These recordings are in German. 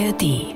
ARD.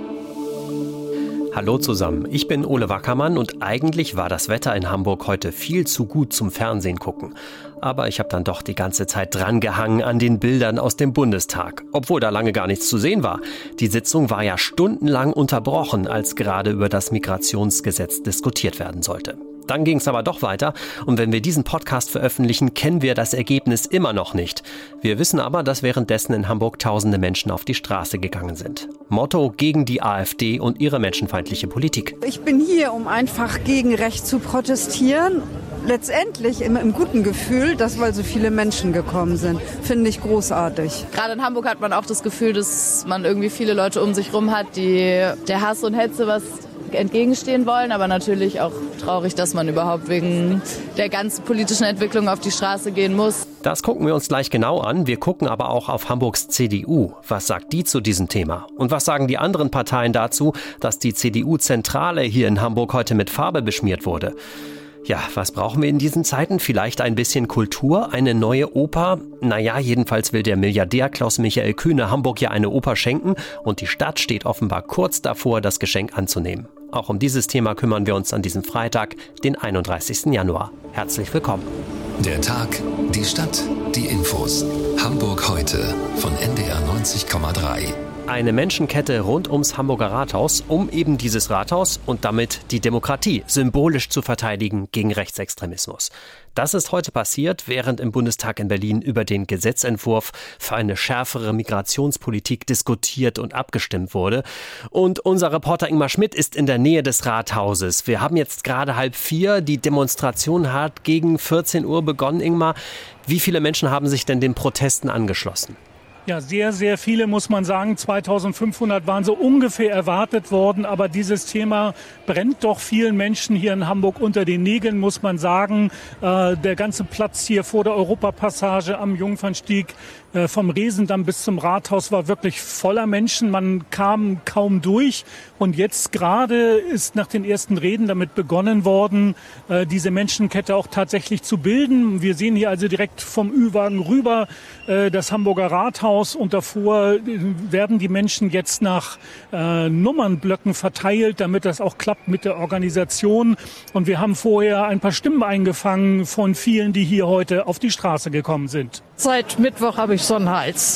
Hallo zusammen, ich bin Ole Wackermann und eigentlich war das Wetter in Hamburg heute viel zu gut zum Fernsehen gucken. Aber ich habe dann doch die ganze Zeit drangehangen an den Bildern aus dem Bundestag, obwohl da lange gar nichts zu sehen war. Die Sitzung war ja stundenlang unterbrochen, als gerade über das Migrationsgesetz diskutiert werden sollte. Dann ging es aber doch weiter und wenn wir diesen Podcast veröffentlichen, kennen wir das Ergebnis immer noch nicht. Wir wissen aber, dass währenddessen in Hamburg tausende Menschen auf die Straße gegangen sind. Motto: gegen die AfD und ihre menschenfeindliche Politik. Ich bin hier, um einfach gegen Recht zu protestieren. Letztendlich im guten Gefühl, dass weil so viele Menschen gekommen sind, finde ich großartig. Gerade in Hamburg hat man auch das Gefühl, dass man irgendwie viele Leute um sich rum hat, die der Hass und Hetze was entgegenstehen wollen, aber natürlich auch traurig, dass man überhaupt wegen der ganzen politischen Entwicklung auf die Straße gehen muss. Das gucken wir uns gleich genau an. Wir gucken aber auch auf Hamburgs CDU. Was sagt die zu diesem Thema? Und was sagen die anderen Parteien dazu, dass die CDU-Zentrale hier in Hamburg heute mit Farbe beschmiert wurde? Ja, was brauchen wir in diesen Zeiten? Vielleicht ein bisschen Kultur, eine neue Oper? Naja, jedenfalls will der Milliardär Klaus-Michael Kühne Hamburg ja eine Oper schenken und die Stadt steht offenbar kurz davor, das Geschenk anzunehmen. Auch um dieses Thema kümmern wir uns an diesem Freitag, den 31. Januar. Herzlich willkommen. Der Tag, die Stadt, die Infos. Hamburg heute von NDR 90,3. Eine Menschenkette rund ums Hamburger Rathaus, um eben dieses Rathaus und damit die Demokratie symbolisch zu verteidigen gegen Rechtsextremismus. Das ist heute passiert, während im Bundestag in Berlin über den Gesetzentwurf für eine schärfere Migrationspolitik diskutiert und abgestimmt wurde. Und unser Reporter Ingmar Schmidt ist in der Nähe des Rathauses. Wir haben jetzt gerade 3:30. Die Demonstration hat gegen 14 Uhr begonnen. Ingmar, wie viele Menschen haben sich denn den Protesten angeschlossen? Ja, sehr, sehr viele, muss man sagen. 2500 waren so ungefähr erwartet worden. Aber dieses Thema brennt doch vielen Menschen hier in Hamburg unter den Nägeln, muss man sagen. Der ganze Platz hier vor der Europapassage am Jungfernstieg, vom Resendamm bis zum Rathaus war wirklich voller Menschen. Man kam kaum durch. Und jetzt gerade ist nach den ersten Reden damit begonnen worden, diese Menschenkette auch tatsächlich zu bilden. Wir sehen hier also direkt vom Ü-Wagen rüber das Hamburger Rathaus. Und davor werden die Menschen jetzt nach Nummernblöcken verteilt, damit das auch klappt mit der Organisation. Und wir haben vorher ein paar Stimmen eingefangen von vielen, die hier heute auf die Straße gekommen sind. Seit Mittwoch habe ich Sonnenhals.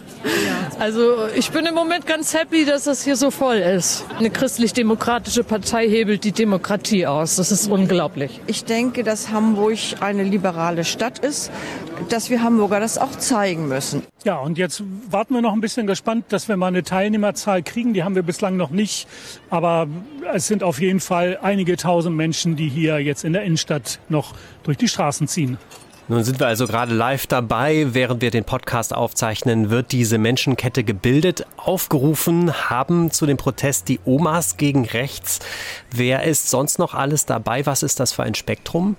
Also ich bin im Moment ganz happy, dass das hier so voll ist. Eine christlich-demokratische Partei hebelt die Demokratie aus. Das ist unglaublich. Ich denke, dass Hamburg eine liberale Stadt ist, dass wir Hamburger das auch zeigen müssen. Ja, und jetzt warten wir noch ein bisschen gespannt, dass wir mal eine Teilnehmerzahl kriegen. Die haben wir bislang noch nicht. Aber es sind auf jeden Fall einige tausend Menschen, die hier jetzt in der Innenstadt noch durch die Straßen ziehen. Nun sind wir also gerade live dabei. Während wir den Podcast aufzeichnen, wird diese Menschenkette gebildet. Aufgerufen haben zu dem Protest die Omas gegen Rechts. Wer ist sonst noch alles dabei? Was ist das für ein Spektrum?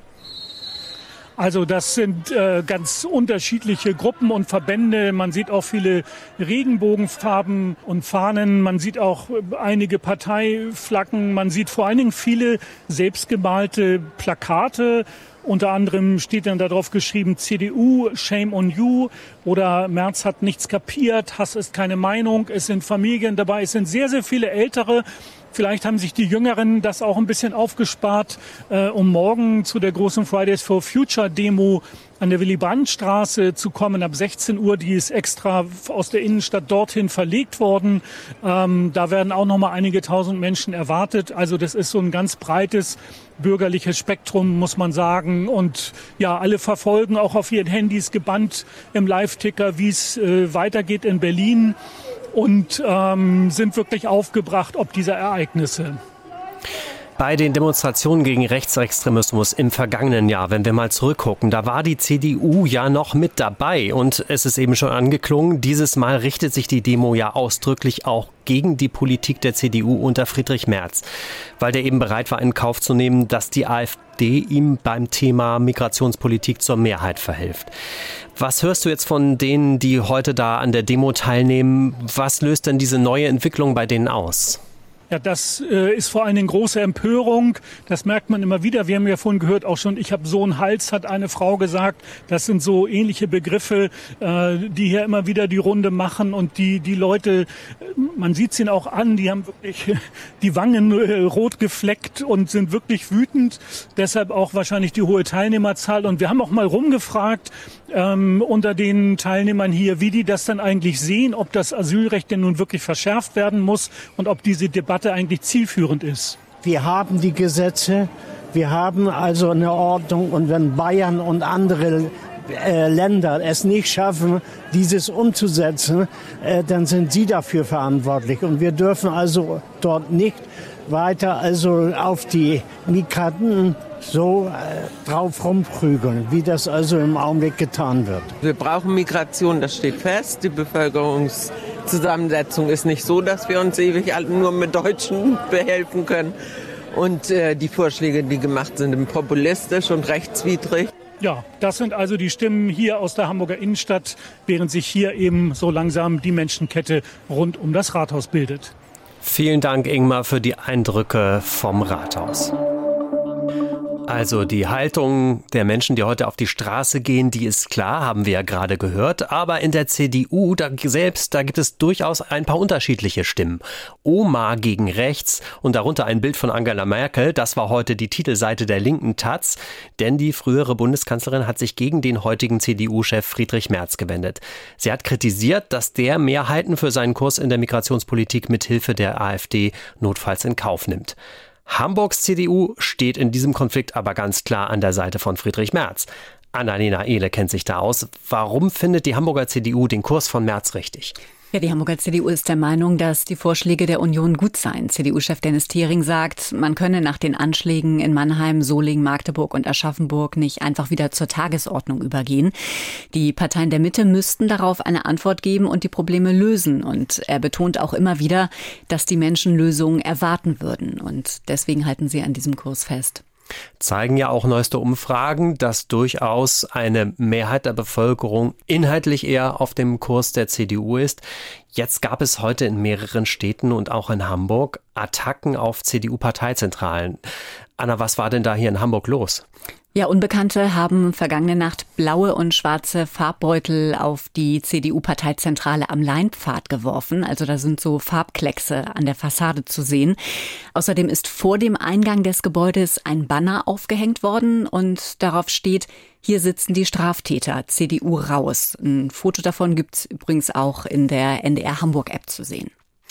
Also das sind ganz unterschiedliche Gruppen und Verbände. Man sieht auch viele Regenbogenfarben und Fahnen. Man sieht auch einige Parteiflaggen. Man sieht vor allen Dingen viele selbstgemalte Plakate. Unter anderem steht dann darauf geschrieben, CDU, Shame on you, oder Merz hat nichts kapiert, Hass ist keine Meinung, es sind Familien dabei, es sind sehr, sehr viele Ältere. Vielleicht haben sich die Jüngeren das auch ein bisschen aufgespart, um morgen zu der großen Fridays for Future Demo an der Willy-Brandt-Straße zu kommen. Ab 16 Uhr, die ist extra aus der Innenstadt dorthin verlegt worden. Da werden auch noch mal einige tausend Menschen erwartet. Also das ist so ein ganz breites bürgerliches Spektrum, muss man sagen. Und ja, alle verfolgen auch auf ihren Handys gebannt im Live-Ticker, wie es weitergeht in Berlin. Und sind wirklich aufgebracht ob dieser Ereignisse. Bei den Demonstrationen gegen Rechtsextremismus im vergangenen Jahr, wenn wir mal zurückgucken, da war die CDU ja noch mit dabei. Und es ist eben schon angeklungen, dieses Mal richtet sich die Demo ja ausdrücklich auch gegen die Politik der CDU unter Friedrich Merz, weil der eben bereit war, in Kauf zu nehmen, dass die AfD ihm beim Thema Migrationspolitik zur Mehrheit verhilft. Was hörst du jetzt von denen, die heute da an der Demo teilnehmen? Was löst denn diese neue Entwicklung bei denen aus? Ja, das ist vor allen Dingen große Empörung. Das merkt man immer wieder. Wir haben ja vorhin gehört, auch schon, ich habe so einen Hals, hat eine Frau gesagt. Das sind so ähnliche Begriffe, die hier immer wieder die Runde machen und die Leute man sieht es ihnen auch an, die haben wirklich die Wangen rot gefleckt und sind wirklich wütend. Deshalb auch wahrscheinlich die hohe Teilnehmerzahl. Und wir haben auch mal rumgefragt unter den Teilnehmern hier, wie die das dann eigentlich sehen, ob das Asylrecht denn nun wirklich verschärft werden muss und ob diese Debatte eigentlich zielführend ist. Wir haben die Gesetze, wir haben also eine Ordnung, und wenn Bayern und andere Länder es nicht schaffen, dieses umzusetzen, dann sind sie dafür verantwortlich. Und wir dürfen also dort nicht weiter auf die Migranten so drauf rumprügeln, wie das also im Augenblick getan wird. Wir brauchen Migration, das steht fest. Die Bevölkerungszusammensetzung ist nicht so, dass wir uns ewig nur mit Deutschen behelfen können. Und die Vorschläge, die gemacht sind, sind populistisch und rechtswidrig. Ja, das sind also die Stimmen hier aus der Hamburger Innenstadt, während sich hier eben so langsam die Menschenkette rund um das Rathaus bildet. Vielen Dank, Ingmar, für die Eindrücke vom Rathaus. Also die Haltung der Menschen, die heute auf die Straße gehen, die ist klar, haben wir ja gerade gehört. Aber in der CDU da gibt es durchaus ein paar unterschiedliche Stimmen. Oma gegen rechts und darunter ein Bild von Angela Merkel. Das war heute die Titelseite der linken Taz. Denn die frühere Bundeskanzlerin hat sich gegen den heutigen CDU-Chef Friedrich Merz gewendet. Sie hat kritisiert, dass der Mehrheiten für seinen Kurs in der Migrationspolitik mithilfe der AfD notfalls in Kauf nimmt. Hamburgs CDU steht in diesem Konflikt aber ganz klar an der Seite von Friedrich Merz. Annalena Ehle kennt sich da aus. Warum findet die Hamburger CDU den Kurs von Merz richtig? Ja, die Hamburger CDU ist der Meinung, dass die Vorschläge der Union gut seien. CDU-Chef Dennis Thiering sagt, man könne nach den Anschlägen in Mannheim, Solingen, Magdeburg und Aschaffenburg nicht einfach wieder zur Tagesordnung übergehen. Die Parteien der Mitte müssten darauf eine Antwort geben und die Probleme lösen. Und er betont auch immer wieder, dass die Menschen Lösungen erwarten würden. Und deswegen halten sie an diesem Kurs fest. Zeigen ja auch neueste Umfragen, dass durchaus eine Mehrheit der Bevölkerung inhaltlich eher auf dem Kurs der CDU ist. Jetzt gab es heute in mehreren Städten und auch in Hamburg Attacken auf CDU-Parteizentralen. Anna, was war denn da hier in Hamburg los? Ja, Unbekannte haben vergangene Nacht blaue und schwarze Farbbeutel auf die CDU-Parteizentrale am Leinpfad geworfen. Also da sind so Farbkleckse an der Fassade zu sehen. Außerdem ist vor dem Eingang des Gebäudes ein Banner aufgehängt worden und darauf steht: Hier sitzen die Straftäter, CDU raus. Ein Foto davon gibt's übrigens auch in der NDR Hamburg-App zu sehen.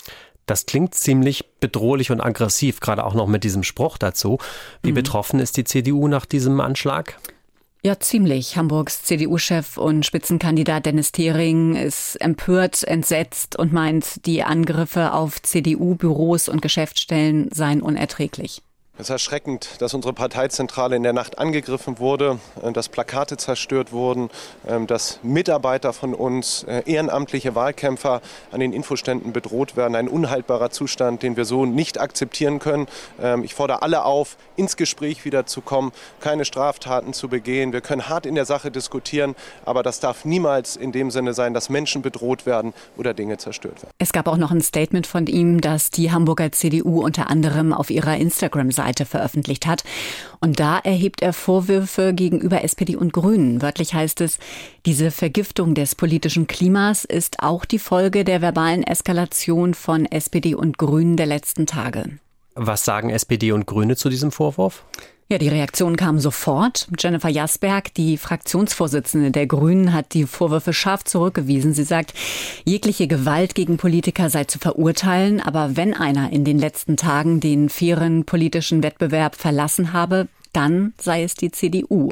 Das klingt ziemlich bedrohlich und aggressiv, gerade auch noch mit diesem Spruch dazu. Wie betroffen ist die CDU nach diesem Anschlag? Ja, ziemlich. Hamburgs CDU-Chef und Spitzenkandidat Dennis Thiering ist empört, entsetzt und meint, die Angriffe auf CDU-Büros und Geschäftsstellen seien unerträglich. Es ist erschreckend, dass unsere Parteizentrale in der Nacht angegriffen wurde, dass Plakate zerstört wurden, dass Mitarbeiter von uns, ehrenamtliche Wahlkämpfer an den Infoständen bedroht werden. Ein unhaltbarer Zustand, den wir so nicht akzeptieren können. Ich fordere alle auf, ins Gespräch wieder zu kommen, keine Straftaten zu begehen. Wir können hart in der Sache diskutieren, aber das darf niemals in dem Sinne sein, dass Menschen bedroht werden oder Dinge zerstört werden. Es gab auch noch ein Statement von ihm, das die Hamburger CDU unter anderem auf ihrer Instagram-Seite veröffentlicht hat. Und da erhebt er Vorwürfe gegenüber SPD und Grünen. Wörtlich heißt es, diese Vergiftung des politischen Klimas ist auch die Folge der verbalen Eskalation von SPD und Grünen der letzten Tage. Was sagen SPD und Grüne zu diesem Vorwurf? Ja, die Reaktion kam sofort. Jennifer Jasberg, die Fraktionsvorsitzende der Grünen, hat die Vorwürfe scharf zurückgewiesen. Sie sagt, jegliche Gewalt gegen Politiker sei zu verurteilen. Aber wenn einer in den letzten Tagen den fairen politischen Wettbewerb verlassen habe, dann sei es die CDU.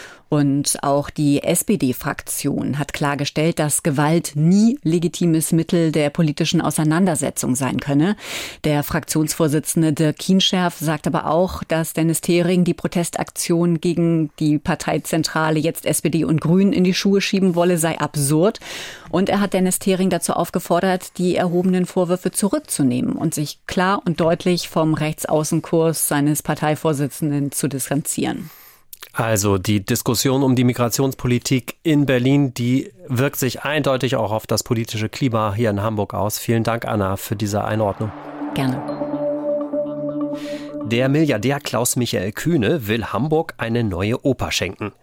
Und auch die SPD-Fraktion hat klargestellt, dass Gewalt nie legitimes Mittel der politischen Auseinandersetzung sein könne. Der Fraktionsvorsitzende Dirk Kienscherf sagt aber auch, dass Dennis Thiering die Protestaktion gegen die Parteizentrale, jetzt SPD und Grünen, in die Schuhe schieben wolle, sei absurd. Und er hat Dennis Thiering dazu aufgefordert, die erhobenen Vorwürfe zurückzunehmen und sich klar und deutlich vom Rechtsaußenkurs seines Parteivorsitzenden zu distanzieren. Also die Diskussion um die Migrationspolitik in Berlin, die wirkt sich eindeutig auch auf das politische Klima hier in Hamburg aus. Vielen Dank, Anna, für diese Einordnung. Gerne. Der Milliardär Klaus-Michael Kühne will Hamburg eine neue Oper schenken.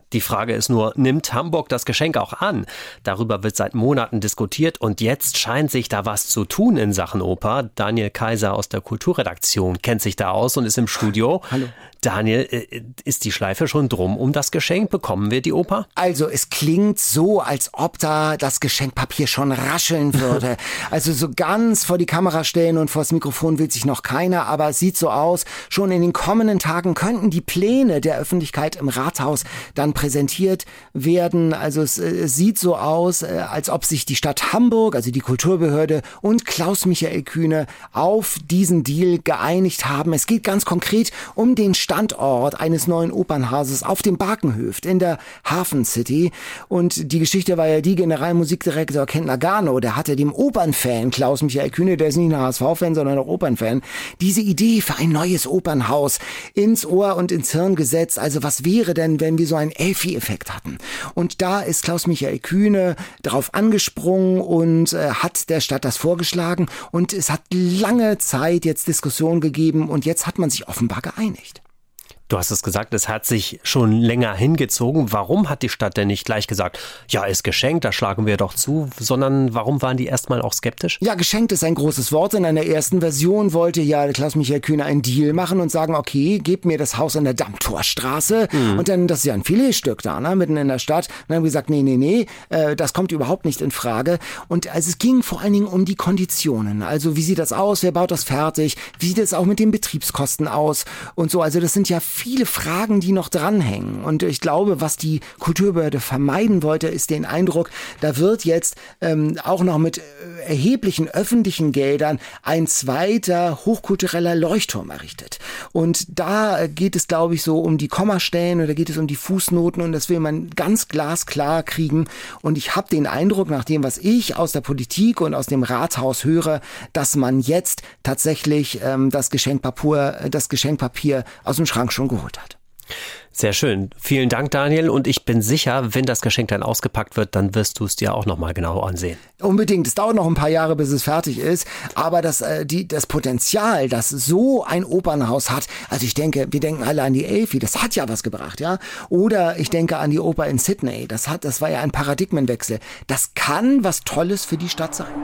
Die Frage ist nur, nimmt Hamburg das Geschenk auch an? Darüber wird seit Monaten diskutiert und jetzt scheint sich da was zu tun in Sachen Oper. Daniel Kaiser aus der Kulturredaktion kennt sich da aus und ist im Studio. Hallo. Daniel, ist die Schleife schon drum um das Geschenk? Bekommen wir die Oper? Also es klingt so, als ob da das Geschenkpapier schon rascheln würde. Also so ganz vor die Kamera stellen und vor das Mikrofon will sich noch keiner, aber es sieht so aus, schon in den kommenden Tagen könnten die Pläne der Öffentlichkeit im Rathaus dann präsentiert werden. Also es sieht so aus, als ob sich die Stadt Hamburg, also die Kulturbehörde und Klaus-Michael Kühne auf diesen Deal geeinigt haben. Es geht ganz konkret um den Standort eines neuen Opernhauses auf dem Barkenhöft in der Hafen City. Und die Geschichte war ja die, Generalmusikdirektor Ken Nagano, der hatte dem Opernfan Klaus-Michael Kühne, der ist nicht nur HSV-Fan, sondern auch Opernfan, diese Idee für ein neues Opernhaus ins Ohr und ins Hirn gesetzt. Also was wäre denn, wenn wir so einen Elfi-Effekt hatten? Und da ist Klaus-Michael Kühne drauf angesprungen und hat der Stadt das vorgeschlagen. Und es hat lange Zeit jetzt Diskussionen gegeben und jetzt hat man sich offenbar geeinigt. Du hast es gesagt, es hat sich schon länger hingezogen. Warum hat die Stadt denn nicht gleich gesagt, ja, ist geschenkt, da schlagen wir doch zu, sondern warum waren die erstmal auch skeptisch? Ja, geschenkt ist ein großes Wort. In einer ersten Version wollte ja Klaus-Michael Kühne einen Deal machen und sagen, okay, gebt mir das Haus an der Dammtorstraße. Und dann, das ist ja ein Filetstück da, ne, mitten in der Stadt. Und dann haben wir gesagt, nee, das kommt überhaupt nicht in Frage. Und also es ging vor allen Dingen um die Konditionen. Also wie sieht das aus, wer baut das fertig, wie sieht es auch mit den Betriebskosten aus und so. Also das sind ja viele Fragen, die noch dranhängen. Und ich glaube, was die Kulturbehörde vermeiden wollte, ist den Eindruck, da wird jetzt auch noch mit erheblichen öffentlichen Geldern ein zweiter hochkultureller Leuchtturm errichtet. Und da geht es, glaube ich, so um die Kommastellen oder geht es um die Fußnoten und das will man ganz glasklar kriegen. Und ich habe den Eindruck, nach dem, was ich aus der Politik und aus dem Rathaus höre, dass man jetzt tatsächlich das Geschenkpapier aus dem Schrank schon geholt hat. Sehr schön. Vielen Dank, Daniel. Und ich bin sicher, wenn das Geschenk dann ausgepackt wird, dann wirst du es dir auch nochmal genau ansehen. Unbedingt. Es dauert noch ein paar Jahre, bis es fertig ist. Aber das Potenzial, das so ein Opernhaus hat, also ich denke, wir denken alle an die Elfi, das hat ja was gebracht, ja. Oder ich denke an die Oper in Sydney. Das war ja ein Paradigmenwechsel. Das kann was Tolles für die Stadt sein.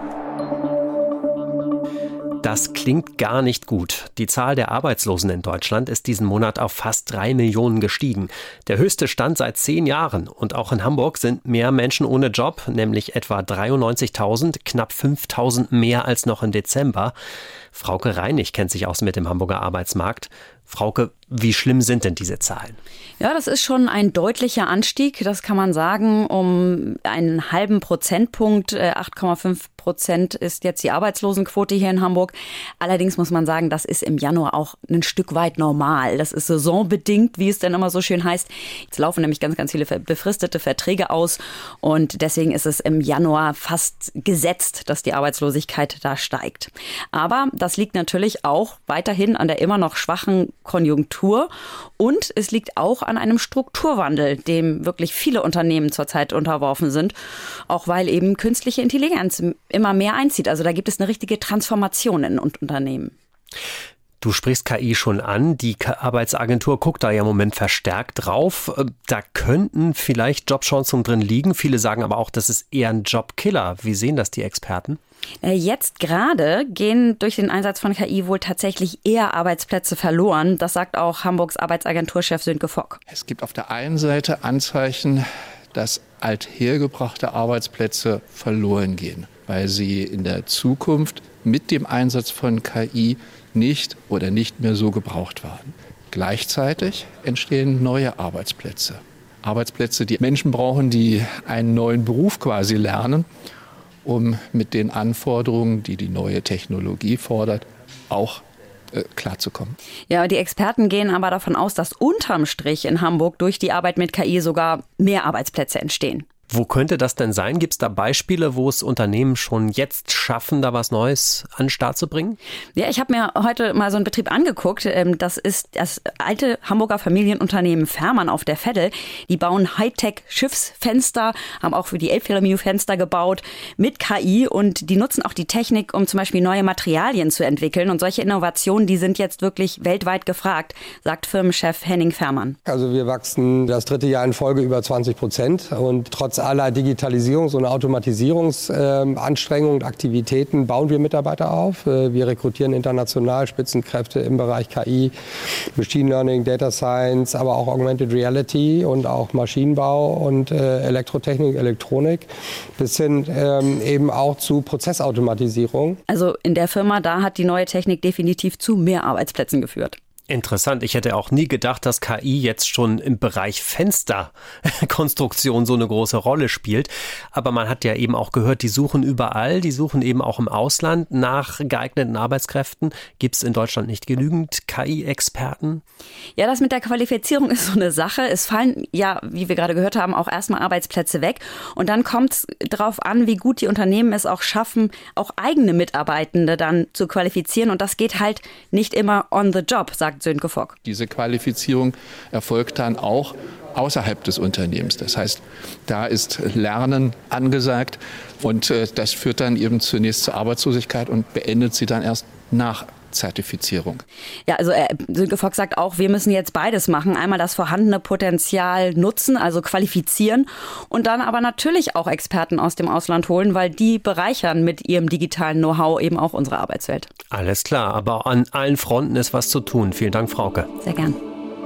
Das klingt gar nicht gut. Die Zahl der Arbeitslosen in Deutschland ist diesen Monat auf fast 3 Millionen gestiegen. Der höchste Stand seit 10 Jahren. Und auch in Hamburg sind mehr Menschen ohne Job, nämlich etwa 93.000, knapp 5.000 mehr als noch im Dezember. Frauke Reinig kennt sich aus mit dem Hamburger Arbeitsmarkt. Frauke, wie schlimm sind denn diese Zahlen? Ja, das ist schon ein deutlicher Anstieg, das kann man sagen, um einen halben Prozentpunkt. 8,5% ist jetzt die Arbeitslosenquote hier in Hamburg. Allerdings muss man sagen, das ist im Januar auch ein Stück weit normal. Das ist saisonbedingt, wie es dann immer so schön heißt. Jetzt laufen nämlich ganz, ganz viele befristete Verträge aus und deswegen ist es im Januar fast gesetzt, dass die Arbeitslosigkeit da steigt. Aber das liegt natürlich auch weiterhin an der immer noch schwachen Konjunktur und es liegt auch an einem Strukturwandel, dem wirklich viele Unternehmen zurzeit unterworfen sind, auch weil eben künstliche Intelligenz immer mehr einzieht. Also da gibt es eine richtige Transformation in Unternehmen. Du sprichst KI schon an. Die Arbeitsagentur guckt da ja im Moment verstärkt drauf. Da könnten vielleicht Jobchancen drin liegen. Viele sagen aber auch, das ist eher ein Jobkiller. Wie sehen das die Experten? Jetzt gerade gehen durch den Einsatz von KI wohl tatsächlich eher Arbeitsplätze verloren. Das sagt auch Hamburgs Arbeitsagenturchef Sönke Fock. Es gibt auf der einen Seite Anzeichen, dass althergebrachte Arbeitsplätze verloren gehen, weil sie in der Zukunft mit dem Einsatz von KI nicht mehr so gebraucht waren. Gleichzeitig entstehen neue Arbeitsplätze. Arbeitsplätze, die Menschen brauchen, die einen neuen Beruf quasi lernen, um mit den Anforderungen, die die neue Technologie fordert, auch klarzukommen. Ja, die Experten gehen aber davon aus, dass unterm Strich in Hamburg durch die Arbeit mit KI sogar mehr Arbeitsplätze entstehen. Wo könnte das denn sein? Gibt es da Beispiele, wo es Unternehmen schon jetzt schaffen, da was Neues an den Start zu bringen? Ja, ich habe mir heute mal so einen Betrieb angeguckt. Das ist das alte Hamburger Familienunternehmen Fährmann auf der Veddel. Die bauen Hightech-Schiffsfenster, haben auch für die Elbphilharmonie-Fenster gebaut mit KI und die nutzen auch die Technik, um zum Beispiel neue Materialien zu entwickeln. Und solche Innovationen, die sind jetzt wirklich weltweit gefragt, sagt Firmenchef Henning Fährmann. Also wir wachsen das 3. Jahr in Folge über 20% und trotz aller Digitalisierungs- und Automatisierungsanstrengungen und Aktivitäten bauen wir Mitarbeiter auf. Wir rekrutieren international Spitzenkräfte im Bereich KI, Machine Learning, Data Science, aber auch Augmented Reality und auch Maschinenbau und Elektrotechnik, Elektronik, bis hin eben auch zu Prozessautomatisierung. Also in der Firma, da hat die neue Technik definitiv zu mehr Arbeitsplätzen geführt. Interessant. Ich hätte auch nie gedacht, dass KI jetzt schon im Bereich Fensterkonstruktion so eine große Rolle spielt. Aber man hat ja eben auch gehört, die suchen überall, die suchen eben auch im Ausland nach geeigneten Arbeitskräften. Gibt es in Deutschland nicht genügend KI-Experten? Ja, das mit der Qualifizierung ist so eine Sache. Es fallen ja, wie wir gerade gehört haben, auch erstmal Arbeitsplätze weg. Und dann kommt es darauf an, wie gut die Unternehmen es auch schaffen, auch eigene Mitarbeitende dann zu qualifizieren. Und das geht halt nicht immer on the job, sagt Sönke Fock. Diese Qualifizierung erfolgt dann auch außerhalb des Unternehmens. Das heißt, da ist Lernen angesagt und das führt dann eben zunächst zur Arbeitslosigkeit und beendet sie dann erst nach Zertifizierung. Ja, also Sönke Fock sagt auch, wir müssen jetzt beides machen. Einmal das vorhandene Potenzial nutzen, also qualifizieren und dann aber natürlich auch Experten aus dem Ausland holen, weil die bereichern mit ihrem digitalen Know-how eben auch unsere Arbeitswelt. Alles klar, aber an allen Fronten ist was zu tun. Vielen Dank, Frauke. Sehr gern.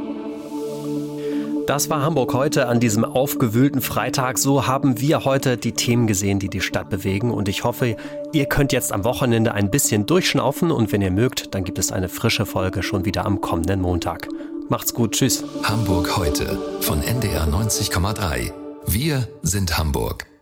Das war Hamburg heute an diesem aufgewühlten Freitag. So haben wir heute die Themen gesehen, die die Stadt bewegen. Und ich hoffe, ihr könnt jetzt am Wochenende ein bisschen durchschnaufen. Und wenn ihr mögt, dann gibt es eine frische Folge schon wieder am kommenden Montag. Macht's gut, tschüss. Hamburg heute von NDR 90,3. Wir sind Hamburg.